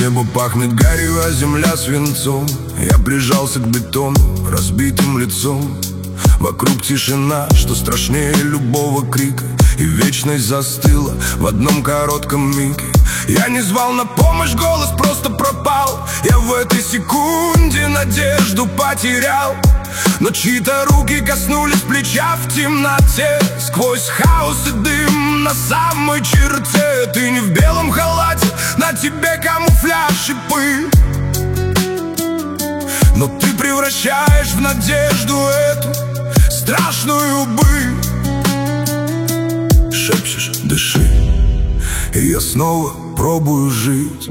Небо пахнет гарью, а земля свинцом. Я прижался к бетону разбитым лицом. Вокруг тишина, что страшнее любого крика, и вечность застыла в одном коротком миге. Я не звал на помощь, голос просто пропал. Я в этой секунде надежду потерял. Но чьи-то руки коснулись плеча в темноте. Сквозь хаос и дым на самой черте. Ты не в белом халате, на тебе камуфляж и пыль, но ты превращаешь в надежду эту страшную быль. Шепчешь: дыши, и я снова пробую жить,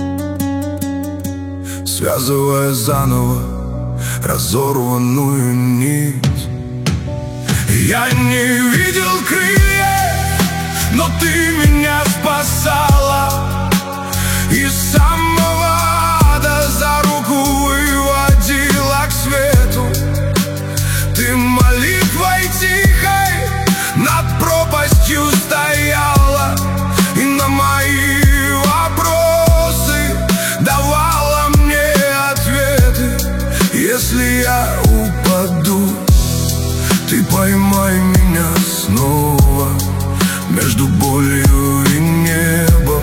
связывая заново разорванную нить. Я не видел крылья, но ты меня спасала. Из самого ада за руку выводила к свету. Ты молитвой тихой над пропастью стояла, и на мои вопросы давала мне ответы. Если я упаду, ты поймай меня снова между болью и небом.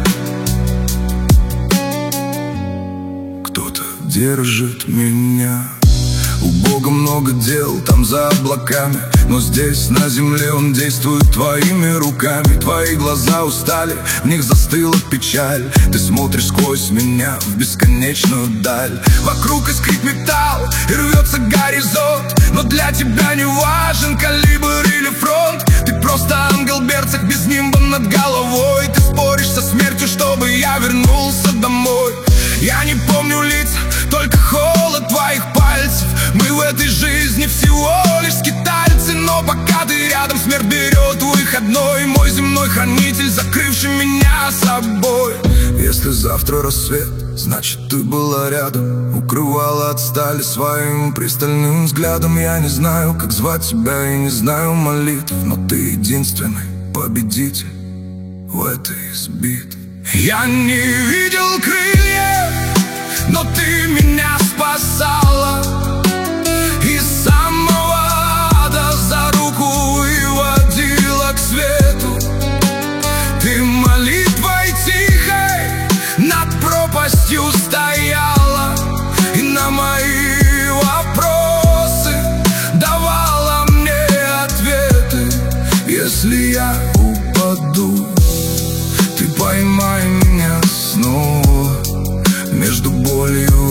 Кто-то держит меня. У Бога много дел там за облаками, но здесь на земле Он действует твоими руками. Твои глаза устали, в них застыла печаль. Ты смотришь сквозь меня в бесконечную даль. Вокруг искрит металл и рвется горизонт, но для тебя не важен калибр или фронт. Ты просто ангел берцах без нимба над головой. Ты споришь со смертью, чтобы я вернулся домой. Я не помню лица, только холод твоих пальцев. Мы в этой жизни всего лишь скитальцы, но пока ты рядом, смерть берет выходной. Мой земной хранитель, закрывший меня собой. Если завтра рассвет, значит ты была рядом, укрывала от стали своим пристальным взглядом. Я не знаю, как звать тебя, и не знаю молитв, но ты единственный победитель в этой избитве. Я не видел крылья, но ты меня спасала. Из самого ада за руку выводила к свету. Ты молитвой тихой над пропастью стояла, и на мои вопросы давала мне ответы. Если я упаду, ты поймай меня снова между болью